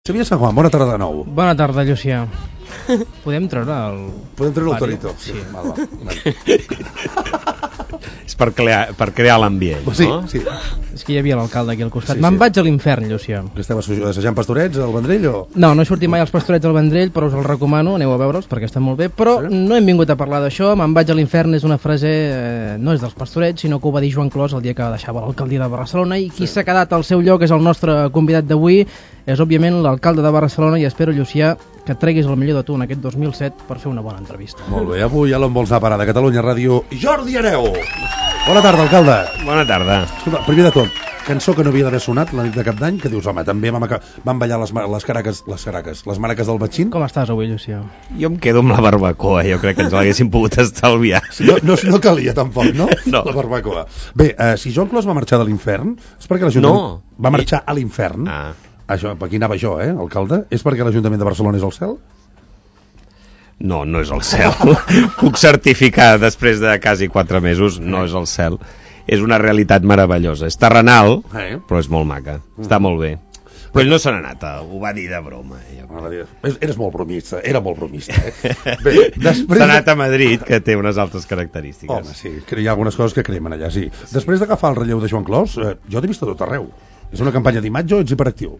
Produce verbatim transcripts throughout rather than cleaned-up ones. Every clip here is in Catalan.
Sevilla Sant Juan, bona tarda de nou. Bona tarda, Llucià. Podem treure el... Podem treure el torito. Sí. Val, va. És per crear, per crear l'ambient, sí, no? Sí, És que hi havia l'alcalde aquí al costat. Sí, Me'n sí. vaig a l'infern, Llucià. Que esteu assajant pastorets al Vendrell o...? No, no he sortit mai als pastorets del Vendrell, però us el recomano, aneu a veure'ls perquè estan molt bé. Però Sí? no hem vingut a parlar d'això. Me'n vaig a l'infern és una frase, eh, no és dels pastorets, sinó que ho va dir Joan Clos el dia que deixava l'alcaldia de Barcelona, i qui s'ha quedat al seu lloc és el nostre convidat d'avui, és òbviament l'alcalde de Barcelona, i espero, Llucià, que et treguis el millor de tu en aquest dos mil set per fer una bona entrevista. Molt bé, avui a l'on vols anar a parar de Catalunya Ràdio, Jordi Hereu. Bona tarda, alcalde. Bona tarda. Escolta, primer de tot, cançó que no havia d'haver sonat la nit de Cap d'Any, que dius, home, també vam, aca- vam ballar les, ma- les caraques, les caraques, les maraques del batxín. Com estàs avui, Llucià? Jo em quedo amb la barbacoa, jo crec que ens l'haguéssim pogut estalviar. No, no, no calia tampoc, no? No. La barbacoa. Bé, eh, si Joan Clos va marxar de l'infern, és perquè l'Ajuntament No. va marxar a l'infern. Ah. Això, per aquí anava jo, eh, alcalde? És perquè l'Ajuntament de Barcelona és al cel? No, no és el cel. Puc certificar després de quasi quatre mesos, no és el cel. És una realitat meravellosa. És terrenal, Eh? però és molt maca. Està molt bé. Però ell no se n'ha anat, ho va dir de broma. Jo crec. Eres molt bromista, era molt bromista, eh? Bé, després... S'ha anat a Madrid, que té unes altres característiques. Home, sí, que hi ha algunes coses que cremen allà, sí. Després d'agafar el relleu de Joan Clos, eh, jo t'he vist a tot arreu. És una campanya d'imatge o ets hiperactiu?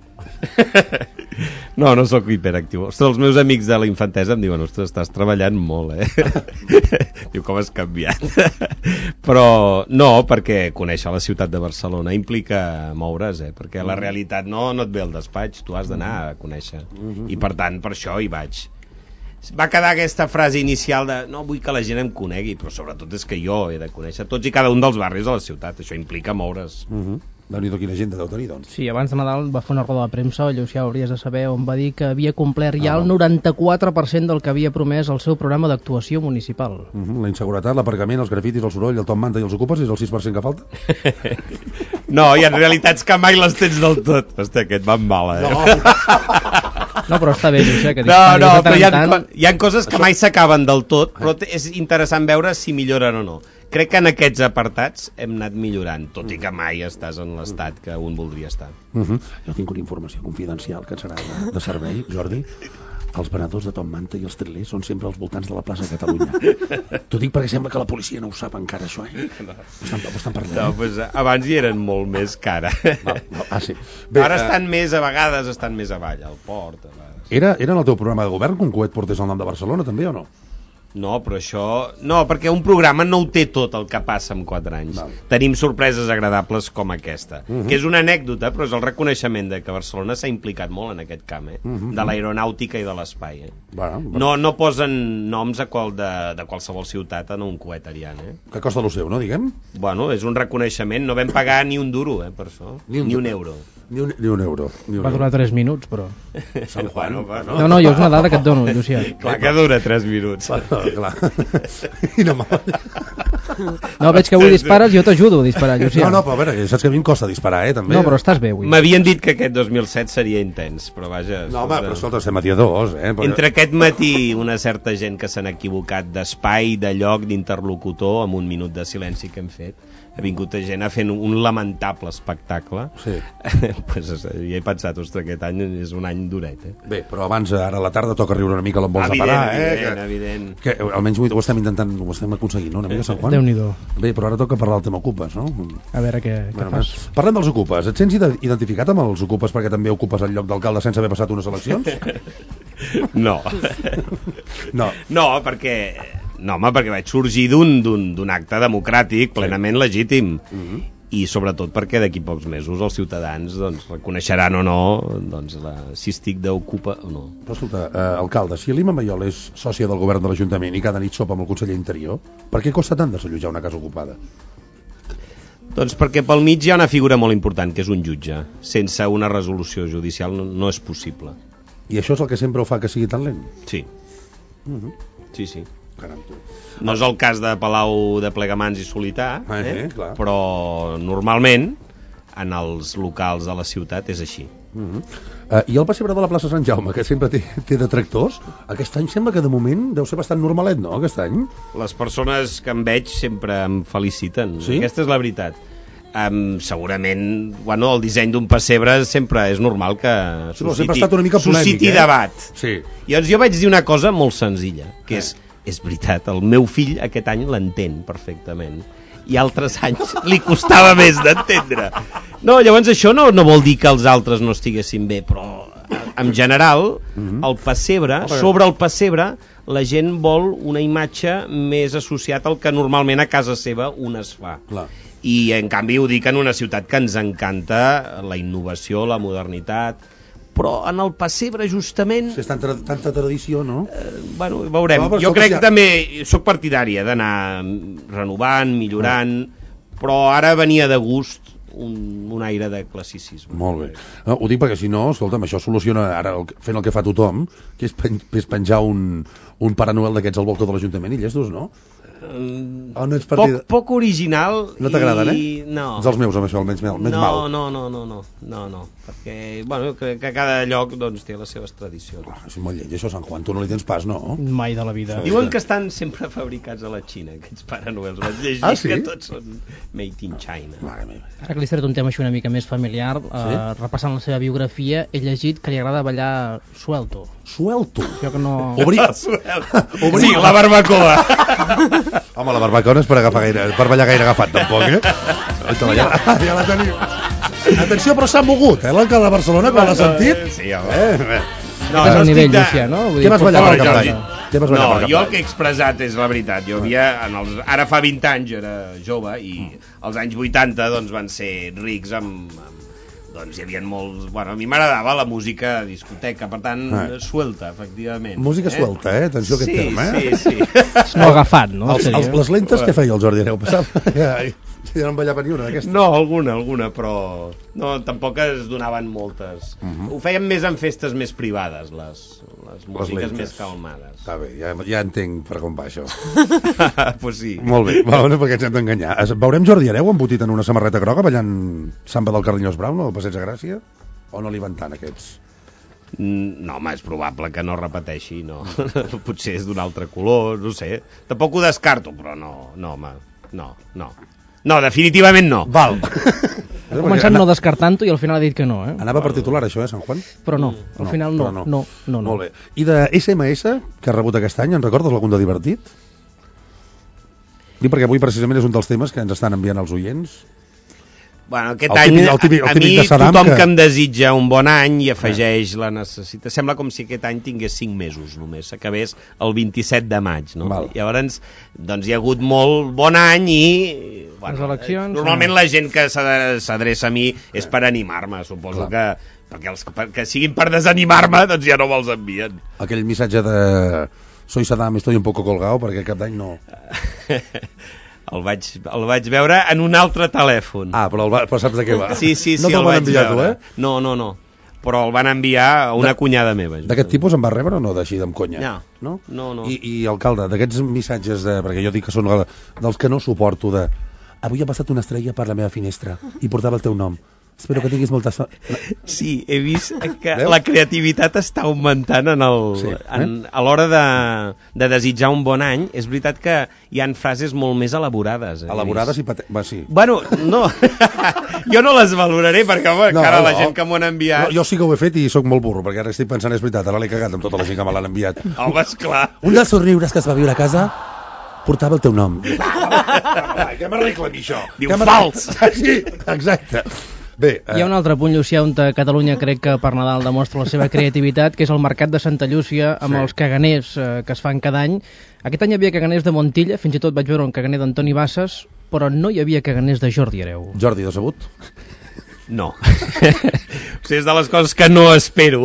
No, no sóc hiperactiu. Ostres, els meus amics de la infantesa em diuen, ostres, estàs treballant molt, eh? Diu, com has canviat? Però no, perquè conèixer la ciutat de Barcelona implica moure's, eh? Perquè la realitat no, no et ve al despatx, tu has d'anar a conèixer. I per tant, per això hi vaig. Va quedar aquesta frase inicial de no vull que la gent em conegui, però sobretot és que jo he de conèixer tots i cada un dels barris de la ciutat. Això implica moure's. Uh -huh. Déu-n'hi-do, quina gent deu tenir, doncs. Sí, abans de Nadal va fer una roda de premsa, Llucià, hauries de saber, on va dir que havia complert ja el noranta-quatre per cent del que havia promès al seu programa d'actuació municipal. Uh -huh. La inseguretat, l'aparcament, els grafitis, el soroll, el Tom Manta i els ocupes és el sis per cent que falta? No, hi ha realitats que mai les tens del tot. Hosti, aquest va amb bala, eh? No. No, però està bé, Llucià, que No, disparis no, de tant però hi ha, en tant. co- hi ha coses que mai s'acaben del tot, però t- és interessant veure si milloren o no. Crec que en aquests apartats hem anat millorant, tot i que mai estàs en l'estat que un voldria estar. Uh -huh. Jo tinc una informació confidencial que et serà de, de servei, Jordi. Els venedors de Tom Manta i els trilers són sempre als voltants de la plaça de Catalunya. T'ho dic perquè sembla que la policia no ho sap encara, això, eh? Ho estan, ho estan parlant, No, eh? pues, abans hi eren molt més cara. Val, val. Ah, sí. Ara eh, estan més, a vegades estan més avall, al port. A vegades. Era, era en el teu programa de govern que un coet portés el nom de Barcelona, també, o no? No, però això... No, perquè un programa no ho té tot el que passa en quatre anys. Val. Tenim sorpreses agradables com aquesta, Uh -huh. que és una anècdota, però és el reconeixement de que Barcelona s'ha implicat molt en aquest camp, eh? Uh -huh. De l'aeronàutica i de l'espai, eh? Bueno, bueno. No, no posen noms a qual de, de qualsevol ciutat en un coet arian, eh? Que costa lo seu, no, diguem? Bueno, és un reconeixement, no vam pagar ni un duro, eh, per això. Ni un Ni un duro. euro. Ni un, ni un euro. Ni un Va euro. durar tres minuts, però... Sant Juan. Bueno, bueno. No, no, jo és una dada que et dono, Llucià. Clar que dura tres minuts. Bueno, clar. I no m'ha- No, veig que avui dispares, jo t'ajudo a disparar, Llucià. No, no, però a veure, saps que a mi em costa disparar, eh, també. No, però estàs bé avui. M'havien dit que aquest dos mil set seria intens, però vaja... No, home, escolta, però escolta, estem a dia dos, eh? Però... Entre aquest matí una certa gent que s'han equivocat d'espai, de lloc, d'interlocutor, amb un minut de silenci que hem fet, ha vingut gent a fer un lamentable espectacle. Sí. Pues, ja he pensat, ostres, aquest any és un any duret, eh? Bé, però abans, ara a la tarda, toca riure una mica l'on vols Evident, parar, eh? evident, que, evident. que almenys ho estem intentant, ho estem aconseguint, no? Una mica, Sant Juan? Déu-n'hi-do. Bé, però ara toca parlar del tema ocupes, no? A veure què, què Bueno, fas. parlem dels ocupes. Et sents ide- identificat amb els ocupes perquè també ocupes el lloc d'alcalde sense haver passat unes eleccions? No. No. No, perquè... No, home, perquè vaig sorgir d'un d'un d'un acte democràtic plenament legítim. Mhm. I sobretot perquè d'aquí pocs mesos els ciutadans doncs, reconeixeran o no doncs, la, si estic d'ocupa o no. Però escolta, eh, alcalde, si l'Ima Mayol és sòcia del govern de l'Ajuntament i cada nit sopa amb el conseller Interior, per què costa tant desallotjar una casa ocupada? Doncs perquè pel mig hi ha una figura molt important, que és un jutge. Sense una resolució judicial no, no és possible. I això és el que sempre ho fa que sigui tan lent? Sí, Mhm. sí, sí. Caram, tu. No és el cas de Palau de Plegamans i Solità, Ah, eh? eh, clar. Però normalment en els locals de la ciutat és així. Mhm. Uh, I el pessebre de la plaça Sant Jaume, que sempre té, té detractors, aquest any sembla que de moment deu ser bastant normalet, no, aquest any? Les persones que em veig sempre em feliciten. Sí? Aquesta és la veritat. Um, segurament, bueno, el disseny d'un pessebre sempre és normal que susciti, no, sempre ha estat una mica polèmic, susciti eh? debat. Sí. I llavors jo vaig dir una cosa molt senzilla, que és, és veritat, el meu fill aquest any l'entén perfectament, i altres anys li costava més d'entendre. No, llavors això no, no vol dir que els altres no estiguessin bé, però en general, el pessebre, sobre el pessebre, la gent vol una imatge més associada al que normalment a casa seva un es fa. Clar. I en canvi ho dic en una ciutat que ens encanta la innovació, la modernitat, però en el pessebre justament... Sí, és tanta, tanta tradició, no? Eh, bueno, veurem. No, jo crec ja... que també soc partidària d'anar renovant, millorant, ah. però ara venia de gust un, un aire de classicisme. Molt bé. No, ho dic perquè si no, escolta'm, això soluciona ara el, fent el que fa tothom, que és, pen, és penjar un, un Pare Noel d'aquests al balcó de l'Ajuntament i llestos, no? Um, oh, no ets poc, poc original. No t'agraden, i... eh? No. Ets els meus, amb això, almenys, almenys no, mal. No, no, no, no, no, no, perquè, bueno, que, que cada lloc doncs, té les seves tradicions. Oh, és molt lleig, això, Sant Juan, tu no li tens pas, no? Mai de la vida. Diuen que estan sempre fabricats a la Xina, aquests Pare Noels. Vaig llegir ah, sí? que tots són made in China. Mare meva. Ara que li estaré un tema així una mica més familiar, sí? eh, repassant la seva biografia, he llegit que li agrada ballar suelto. Suelto? Jo que no... Obri... Obri... Sí, la barbacoa. Home, la barbacoa no és per, agafar gaire, per ballar gaire agafat, tampoc, eh? Ja, ja la tenim. Atenció, però s'ha mogut, eh, l'alcalde de Barcelona, quan l'ha sentit? Sí, home. Eh? No, és el nivell, de... Llucià, no? Vull Què vas ballar per Cap d'Any? Què vas ballar no, per Cap jo el que he expressat és la veritat. Jo havia, en els, ara fa vint anys, era jove, i als anys vuitanta doncs, van ser rics amb... amb doncs hi havia molts... Bueno, a mi m'agradava la música a discoteca, per tant, ah. suelta, efectivament. Música eh? suelta, eh? Atenció a aquest sí, terme, eh? Sí, sí, sí. No agafat, no? Els, els, les lentes que feia el Jordi Areu, passava? Ja, ja no en ballava ni una d'aquestes. No, alguna, alguna, però no, tampoc es donaven moltes. Uh -huh. Ho feien més en festes més privades, les, les músiques les més calmades. Està bé, ja, ja entenc per com va això. Pues sí. Molt bé, bueno, perquè ens hem d'enganyar. Veurem Jordi Areu embotit en una samarreta groga ballant samba del Carlinyós Brown o del Passeig de Gràcia? O no li van tant aquests? No, home, és probable que no repeteixi, no. Potser és d'un altre color, no sé. Tampoc ho descarto, però no, no, home, no, no. No, definitivament no. Val. Ha començat no descartant-ho i al final ha dit que no, eh? Anava per titular, això, eh, Sant Juan? Però no, al no, final no, no. no, no, no. Molt bé. I de esse eme esse, que has rebut aquest any, en recordes algun de divertit? Dic perquè avui precisament és un dels temes que ens estan enviant els oients. Bueno, aquest el any, típic, el típic, el a típic mi, de Saddam, tothom que... que em desitja un bon any i afegeix eh. la necessitat. Sembla com si aquest any tingués cinc mesos només, s'acabés el vint-i-set de maig, no? Val. Llavors, doncs hi ha hagut molt bon any i... Bueno, les eleccions... Normalment la gent que s'adreça a mi és per animar-me, suposo Clar. que... Perquè els que siguin per desanimar-me, doncs ja no me'ls envien. Aquell missatge de... Soy Saddam, estoy un poco colgado, perquè cap d'any no... El vaig, el vaig veure en un altre telèfon. Ah, però, el va, però saps de què va? Sí, sí, sí, no te'l van enviar tu, eh? No, no, no. Però el van enviar a una de, cunyada meva. D'aquest tipus en va rebre o no, d'així, amb conya? No, no, no. no. I, i alcalde, d'aquests missatges, de, perquè jo dic que són dels que no suporto, de avui ha passat una estrella per la meva finestra i portava el teu nom. Espero que tinguis molta sort. Sí, he vist que Veus? La creativitat està augmentant en el, sí, eh? en, a l'hora de, de desitjar un bon any. És veritat que hi han frases molt més elaborades. Eh? Elaborades i... Pate... Va, sí. Bueno, no. Jo no les valoraré perquè, home, no, encara no, la gent que m'ho han enviat... No, jo sí que ho he fet i sóc molt burro, perquè ara estic pensant, és veritat, ara l'he cagat amb tota la gent que me l'han enviat. Home, esclar. Un dels somriures que es va viure a casa portava el teu nom. Què m'arregla a mi, això? Diu fals. Sí, exacte. Bé, eh... Hi ha un altre punt, Llucià, on Catalunya crec que per Nadal demostra la seva creativitat, que és el mercat de Santa Llúcia amb sí. els caganers eh, que es fan cada any. Aquest any hi havia caganers de Montilla, fins i tot vaig veure un caganer d'Antoni Bassas, però no hi havia caganers de Jordi Areu. Jordi, decebut? No. O sigui, és de les coses que no espero.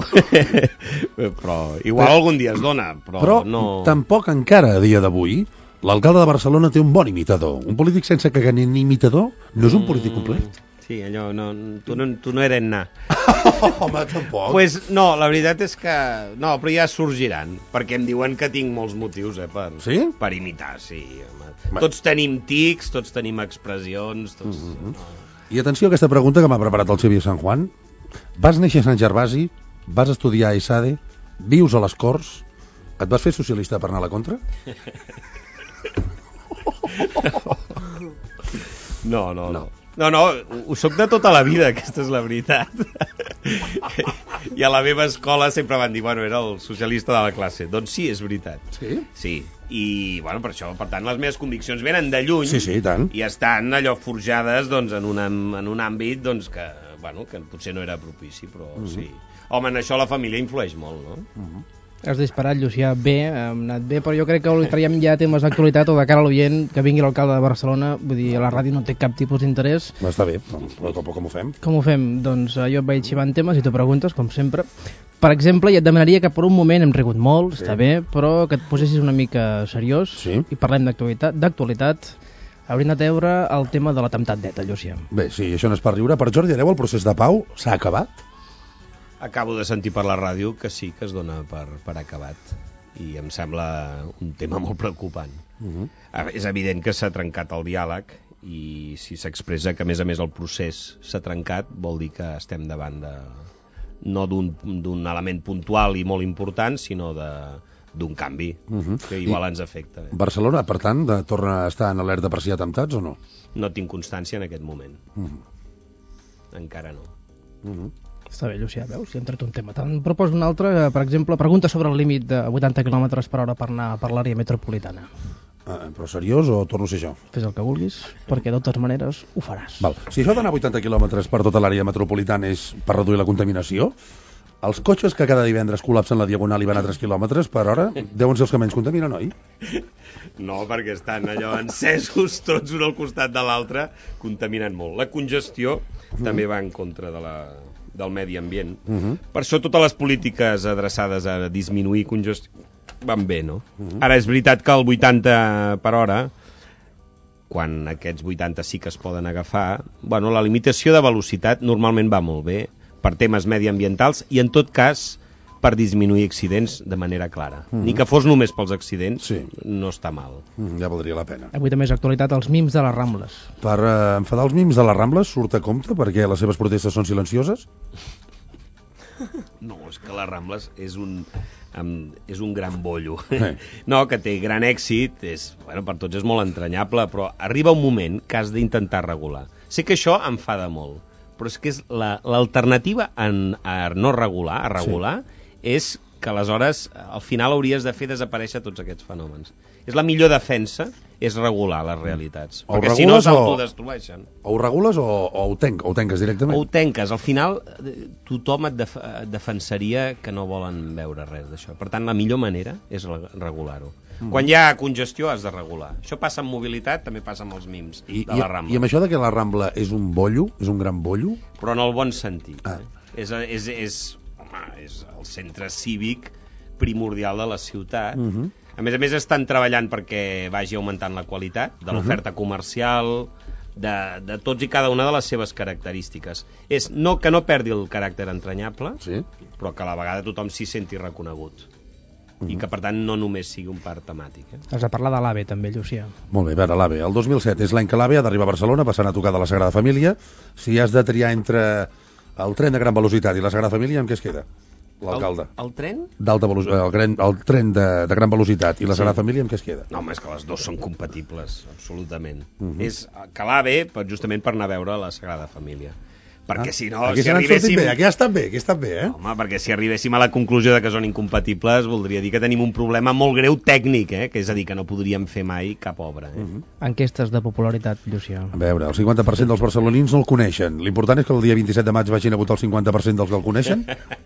Però igual però, algun dia es dona, però, però no... tampoc encara a dia d'avui l'alcalde de Barcelona té un bon imitador. Un polític sense caganer ni imitador no és un polític complet. Sí, allò, no, tu, no, tu no eres anar. Home, tampoc. Pues no, la veritat és que... No, però ja sorgiran, perquè em diuen que tinc molts motius, eh, per, sí? per imitar, sí. Home. Tots tenim tics, tots tenim expressions, tots... Mm-hmm. No. I atenció a aquesta pregunta que m'ha preparat el Xavier San Juan. Vas néixer a Sant Gervasi, vas estudiar a ESADE, vius a les Corts, et vas fer socialista per anar a la contra? No, no, no. No, no, ho soc de tota la vida, aquesta és la veritat. I a la meva escola sempre van dir, bueno, era el socialista de la classe. Doncs sí, és veritat. Sí? Sí, i bueno, per això, per tant, les meves conviccions venen de lluny. Sí, sí, i tant. I estan allò forjades doncs, en, un, en un àmbit doncs, que, bueno, que potser no era propici, però uh -huh. sí. Home, en això la família influeix molt, no? Uh -huh. Has disparat, Llucià, bé, hem anat bé, però jo crec que li traiem ja temes d'actualitat o de cara a l'oient que vingui l'alcalde de Barcelona. Vull dir, a la ràdio no té cap tipus d'interès. Està bé, però, però com ho fem? Com ho fem? Doncs jo et vaig xivant temes i tu preguntes, com sempre. Per exemple, i et demanaria que per un moment hem rigut molt, sí. Està bé, però que et posessis una mica seriós sí. I parlem d'actualitat. d'actualitat. Hauríem de veure el tema de l'atemptat d'Eta, Llucià. Bé, sí, això no és per riure. Per Jordi Hereu, el procés de pau s'ha acabat? Acabo de sentir per la ràdio que sí, que es dona per, per acabat. I em sembla un tema molt preocupant. Uh-huh. És evident que s'ha trencat el diàleg i si s'expressa que, a més a més, el procés s'ha trencat, vol dir que estem davant de... no d'un element puntual i molt important, sinó d'un canvi uh-huh. que igual I ens afecta. Eh? Barcelona, per tant, de, torna a estar en alerta per si hi ha atemptats o no? No tinc constància en aquest moment. Uh-huh. Encara no. Uh-huh. Està bé, Llucià, veus? Si hem tret un tema. Te'n proposo un altre, per exemple, pregunta sobre el límit de vuitanta quilòmetres per hora per anar per l'àrea metropolitana. Ah, però seriós o torno a ser jo? Fes el que vulguis, perquè de totes maneres ho faràs. Val. Si això d'anar a vuitanta quilòmetres per tota l'àrea metropolitana és per reduir la contaminació, els cotxes que cada divendres col·lapsen la Diagonal i van a tres quilòmetres per hora deuen ser els que menys contaminen, oi? No, perquè estan allò encesos tots un al costat de l'altre, contaminen molt. La congestió uh-huh. també va en contra de la... del medi ambient. Uh-huh. Per això totes les polítiques adreçades a disminuir congestió van bé, no? Uh-huh. Ara és veritat que el vuitanta per hora, quan aquests vuitanta sí que es poden agafar, bueno, la limitació de velocitat normalment va molt bé per temes mediambientals i en tot cas per disminuir accidents de manera clara. Uh-huh. Ni que fos només pels accidents, sí. no està mal. Uh-huh. Ja valdria la pena. Avui també és actualitat els mims de les Rambles. Per uh, enfadar els mims de les Rambles surt a compte perquè les seves protestes són silencioses? No, és que les Rambles és un, um, és un gran bollo. Eh. No, que té gran èxit, és, bueno, per tots és molt entranyable, però arriba un moment que has d'intentar regular. Sé que això enfada molt, però és que és l'alternativa la, a no regular, a regular, sí. és que aleshores al final hauries de fer desaparèixer tots aquests fenòmens. És la millor defensa, és regular les realitats. O perquè si no s'autodestrueixen. O ho regules o, o, ho tenc, o ho tenques directament. O ho tenques. Al final tothom et, def et defensaria que no volen veure res d'això. Per tant, la millor manera és regular-ho. Mm. Quan hi ha congestió has de regular. Això passa amb mobilitat, també passa amb els mims I, de la Rambla. I amb això de que la Rambla és un bollo, és un gran bollo? Però en el bon sentit. Ah. Eh? És, és, és, home, és el centre cívic primordial de la ciutat. Mm -hmm. A més a més estan treballant perquè vagi augmentant la qualitat de l'oferta uh -huh. comercial, de, de tots i cada una de les seves característiques. És no, que no perdi el caràcter entranyable, sí. però que a la vegada tothom s'hi senti reconegut. Uh -huh. I que per tant no només sigui un parc temàtic. Eh? Has de parlar de l'AVE també, Llucià. Molt bé, a veure, l'AVE. El dos mil set és l'any que l'AVE ha d'arribar a Barcelona, passant a tocar de la Sagrada Família. Si has de triar entre el tren de gran velocitat i la Sagrada Família, amb què es queda? L'alcalde. El, el tren? D'alta velocitat, el, el tren de, de gran velocitat i la Sagrada sí. Família, amb què es queda? No, home, és que les dues són compatibles, absolutament. Uh -huh. És que l'AVE, justament per anar a veure la Sagrada Família. Perquè ah, si no, aquí si arribéssim... Bé, aquí ha estat bé, aquí ha estat bé, eh? Home, perquè si arribéssim a la conclusió de que són incompatibles, voldria dir que tenim un problema molt greu tècnic, eh? Que és a dir, que no podríem fer mai cap obra. Eh? Uh -huh. Enquestes de popularitat, Llucià. A veure, el cinquanta per cent dels barcelonins no el coneixen. L'important és que el dia vint-i-set de maig vagin a votar el cinquanta per cent dels que el coneixen?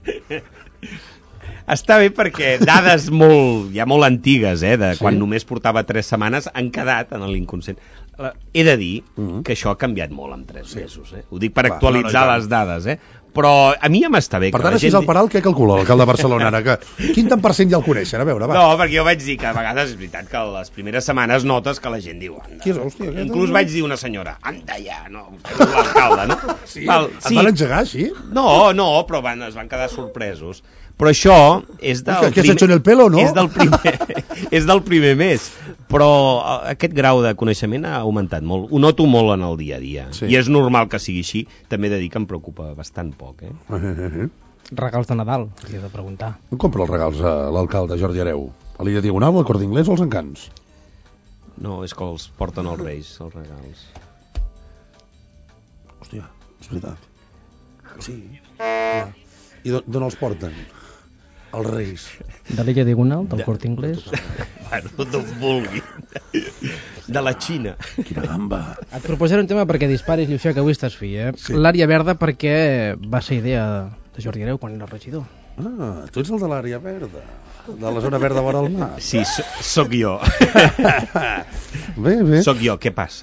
Està bé perquè dades molt, ja molt antigues, eh, de sí? quan només portava tres setmanes, han quedat en l'inconscient. He de dir uh -huh. que això ha canviat molt en tres sí. mesos. Eh? Ho dic per Va, actualitzar no, no, les dades, eh? Però a mi ja m'està bé. Per que tant, la així gent... el Peral, què calcula l'alcalde de Barcelona ara? Que... Quin tant per cent ja el coneixen? A veure, va. No, perquè jo vaig dir que a vegades és veritat que les primeres setmanes notes que la gent diu... Qui és, hòstia? Inclús vaig dir una senyora, anda ja, no, l'alcalde, no? Sí? Val, sí. Et van engegar, així? No, no, però van, es van quedar sorpresos. Però això és del, Hòstia, primer, en el pelo, no? és del, primer, és del primer mes. Però aquest grau de coneixement ha augmentat molt. Ho noto molt en el dia a dia. Sí. I és normal que sigui així. També he de dir que em preocupa bastant poc. Eh? Uh -huh. Regals de Nadal, li he de preguntar. On compra els regals a l'alcalde Jordi Hereu? A l'Illa Diagonal, al Corte Inglés o als Encants? No, és que els porten els Reis, els regals. Hòstia, és veritat. Sí. Ja. I d'on els porten? Els Reis. De l'illa Diagonal, del Corte Inglés. Bueno, d'on vulgui. De la Xina. Quina gamba. Et proposaré un tema perquè disparis, Llucià, que avui estàs fi, eh? Sí. L'àrea verda perquè va ser idea de Jordi Hereu quan era regidor. Ah, tu ets el de l'àrea verda. De la zona verda vora el mar. Sí, so, soc jo. Bé, bé. Soc jo, què passa?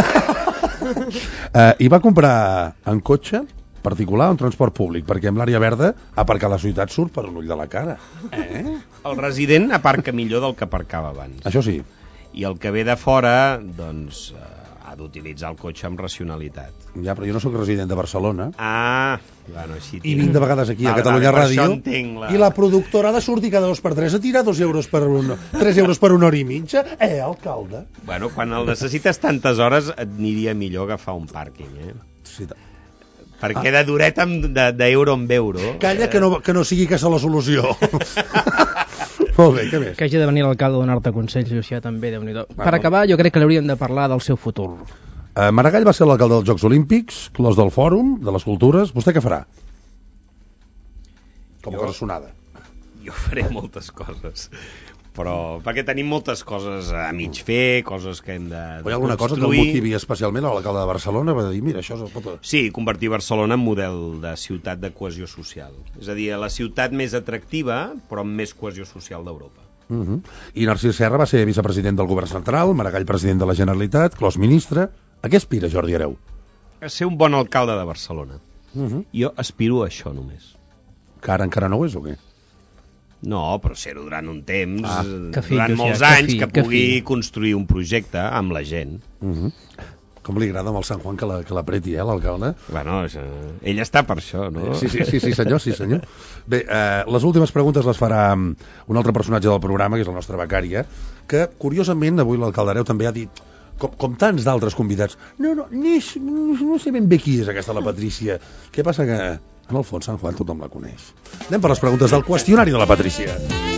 Uh, I va comprar en cotxe particular o en transport públic? Perquè amb l'àrea verda aparcar a la ciutat surt per un ull de la cara. Eh? El resident aparca millor del que aparcava abans. Això sí. I el que ve de fora, doncs, eh, ha d'utilitzar el cotxe amb racionalitat. Ja, però jo no sóc resident de Barcelona. Ah, bueno, així... I vinc de vegades aquí a Vale, Catalunya vale, per Ràdio això entenc la- i la productora ha de sortir cada dos per tres a tirar dos euros per un, tres euros per una hora i mitja. Eh, alcalde? Bueno, quan el necessites tantes hores et aniria millor agafar un pàrquing, eh? Sí, ta- Perquè de duret amb- de- d'euro en euro... Calla, que no, que no sigui aquesta la solució. Molt bé, què més? Que hagi de venir l'alcalde a donar-te consells, Llucià, també, Déu-n'hi-do. Va, Per va. acabar, jo crec que l'hauríem de parlar del seu futur. Uh, Maragall va ser l'alcalde dels Jocs Olímpics, clos del Fòrum, de les Cultures. Vostè què farà? Com a Jo? personada. Jo faré moltes coses, però perquè tenim moltes coses a mig fer, coses que hem de, de O hi ha alguna cosa que el construir. motivi especialment a l'alcalde de Barcelona? Va dir, mira, això es pot... Sí, convertir Barcelona en model de ciutat de cohesió social. És a dir, la ciutat més atractiva, però amb més cohesió social d'Europa. Uh -huh. I Narcís Serra va ser vicepresident del govern central, Maragall president de la Generalitat, clos ministre. A què aspira Jordi Hereu? A ser un bon alcalde de Barcelona. Uh -huh. Jo aspiro a això només. Que ara encara no ho és o què? No, però ser-ho durant un temps, Ah, eh, que fi, durant Llucià, molts que anys, fi, que que pugui fi. construir un projecte amb la gent. Uh -huh. Com li agrada amb el Sant Juan que la- que l'apreti, eh, l'alcalde? Bueno, és, eh, ell està per això, no? Sí, sí, sí, sí, senyor, sí, senyor. Bé, eh, les últimes preguntes les farà mm, un altre personatge del programa, que és el nostre becària, que, curiosament, avui l'alcalde Hereu també ha dit, com, com tants d'altres convidats, no, no, ni, no, no sé ben bé qui és aquesta, la Patrícia. Què passa que, en el fons, Sant Juan tothom la coneix. Anem per les preguntes del qüestionari de la Patrícia.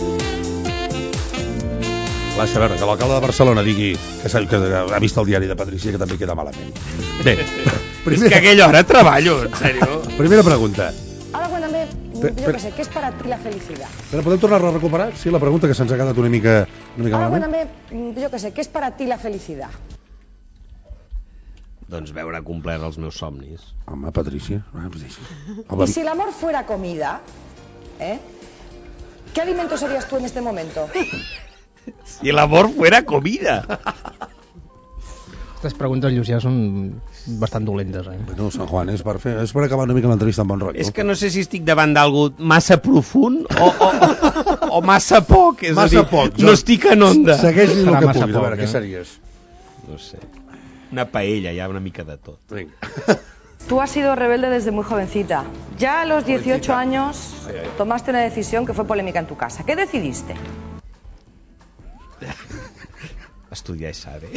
Clar, a veure, que l'alcalde de Barcelona digui que, s'ha- que ha vist el diari de Patrícia, que també queda malament. Bé, És que a aquella hora treballo, en sèrio. primera pregunta. Ahora cuéntame, Pe- yo pe- qué sé, ¿qué es para ti la felicidad? Però podem tornar-la a recuperar? Sí, la pregunta que se'ns ha quedat una mica, una mica Ahora malament. cuéntame, yo qué sé, ¿qué es para ti la felicidad? Doncs veure complert els meus somnis. Home, Patrícia. Ah, pues sí. Y Home, si el amor fuera comida, ¿eh? ¿Qué alimento serías tú en este momento? Si l'amor fuera comida. Aquestes preguntes, Llucià, són bastant dolentes, eh? bueno, Sant Juan, és per, fer, és per acabar una mica l'entrevista amb bon rotllo. És que no sé si estic davant d'algú massa profund o, o, o massa poc. És Massa a dir, poc, no Joan. estic en onda. Segueix el Serà que massa puguis, a veure, poc, què eh? series? No sé. Una paella, hi ha una mica de tot. Vinga. Tú has sido rebelde desde muy jovencita. Ya a los dieciocho Jovencita. años Ay, ay. tomaste una decisión que fue polémica en tu casa. ¿Qué decidiste? Estudiar és saber.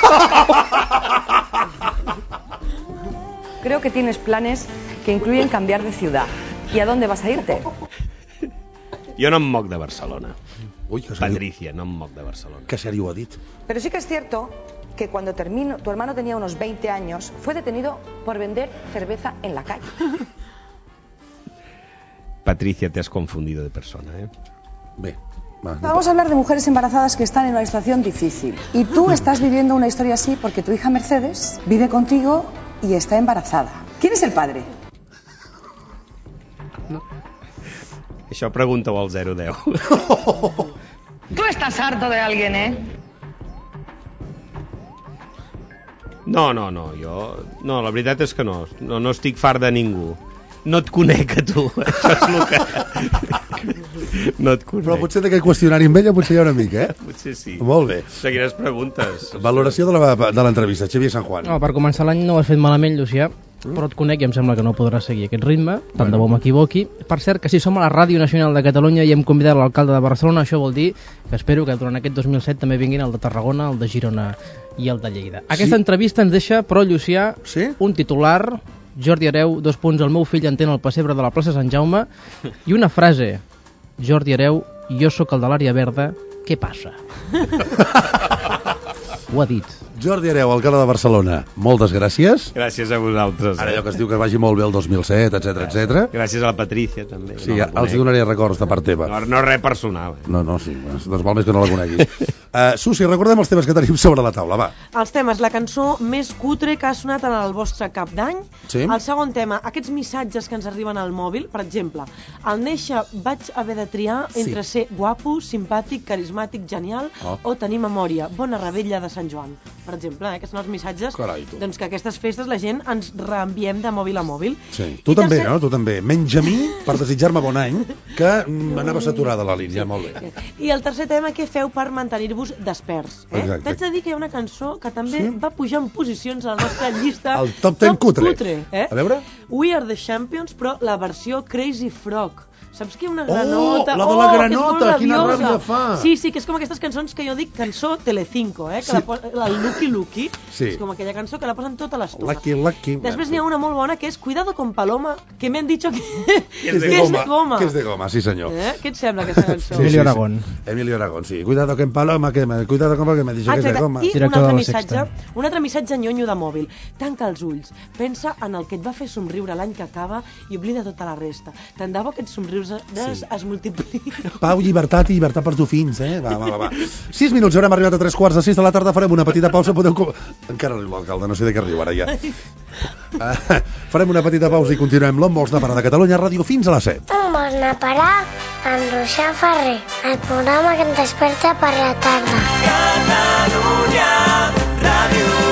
Creo que tienes planes que incluyen cambiar de ciudad. ¿Y a dónde vas a irte? Jo no em moc de Barcelona. Ui, que seriós, Patricia, no em moc de Barcelona. que seriós ho ha dit. Pero sí que es cierto que cuando termino, tu hermano tenía unos veinte años, fue detenido por vender cerveza en la calle. Patricia, te has confundido de persona, ¿eh? Bé, va, no Vamos a hablar de mujeres embarazadas que están en una situación difícil. Y tú estás viviendo una historia así porque tu hija Mercedes vive contigo y está embarazada. ¿Quién es el padre? Això pregunta-ho al zero deu. Tú estás harto de alguien, ¿eh? No, no, no, jo... No, la veritat és que no. No, no estic fart de ningú. No et conec, a tu. Això és el que... No et conec. Però potser d'aquest qüestionari amb ella potser hi ha una mica, eh? Potser sí. Molt bé. Seguiràs preguntes. Valoració de la- de l'entrevista, Xavier San Juan. No, per començar l'any no ho has fet malament, Llucià, però et conec i em sembla que no podràs seguir aquest ritme, tant de bo m'equivoqui. Per cert, que si som a la Ràdio Nacional de Catalunya i hem convidat l'alcalde de Barcelona, això vol dir que espero que durant aquest dos mil set també vinguin el de Tarragona, el de Girona i el de Lleida. Aquesta Sí? entrevista ens deixa, però, Llucià, Sí? un titular, Jordi Hereu, dos punts, el meu fill entén el pessebre de la plaça Sant Jaume, i una frase, Jordi Hereu, jo sóc el de l'àrea verda, què passa? Ho ha dit. Jordi Hereu, alcalde de Barcelona, moltes gràcies. Gràcies a vosaltres. Ara allò que es diu que vagi molt bé el dos mil set, etcètera, etcètera. Gràcies a la Patrícia, també. Sí, no els donaré records de part teva. No, no res personal. Eh? No, no, sí, doncs val més que no la coneguis. uh, Susi, recordem els temes que tenim sobre la taula, va. Els temes, la cançó més cutre que ha sonat en el vostre cap d'any. Sí. El segon tema, aquests missatges que ens arriben al mòbil, per exemple, al néixer vaig haver de triar entre Sí. ser guapo, simpàtic, carismàtic, genial Oh. o tenir memòria. Bona revetlla de Sant Joan, per exemple, eh, que són els missatges. Carai, tu. Doncs que aquestes festes la gent ens reenviem de mòbil a mòbil. Sí. Tu I també, tercer- no? Tu també. Menys a mi per desitjar-me bon any, que m'anava saturada la línia, molt bé. I el tercer tema, què feu per mantenir-vos desperts? Eh? Exacte. T'haig de dir que hi ha una cançó que també Sí? va pujar en posicions a la nostra llista. El top ten cutre. eh? A veure? We Are the Champions, però la versió Crazy Frog. Saps que hi ha una granota? la de la que és granota, molt quina rabiosa. ràbia fa. Sí, sí, que és com aquestes cançons que jo dic cançó Telecinco, eh? Que Sí. la posa, el Lucky Lucky. Sí. És com aquella cançó que la posen tota l'estona. Lucky, lucky. Després n'hi ha una molt bona que és Cuidado con Paloma, que m'han dit que, Que és de que goma. Que és de goma, sí senyor. Eh? Què et sembla aquesta cançó? Sí, Emilio Aragón. Emilio Aragón, sí. Cuidado que en Paloma, que me, cuidado con Paloma, que me dice que es de Exacte. goma. I un Director altre, de la missatge, Sexta. un altre missatge nyonyo de mòbil. Tanca els ulls, pensa en el que et va fer somriure l'any que acaba i oblida tota la resta. Tant de bo aquests somriures Sí. es multipliquin. Pau, llibertat i llibertat per tu fins, eh? Va, va, va, va. Sis minuts, haurem arribat a tres quarts de sis de la tarda, farem una petita pausa, podeu... co- Encara riu l'alcalde, no sé de què riu ara ja. Uh, farem una petita pausa i continuem l'Hombos de Parar de Catalunya Ràdio fins a les set. Un bon a parar amb Roxà Ferrer, el programa que ens desperta per la tarda. Catalunya Ràdio.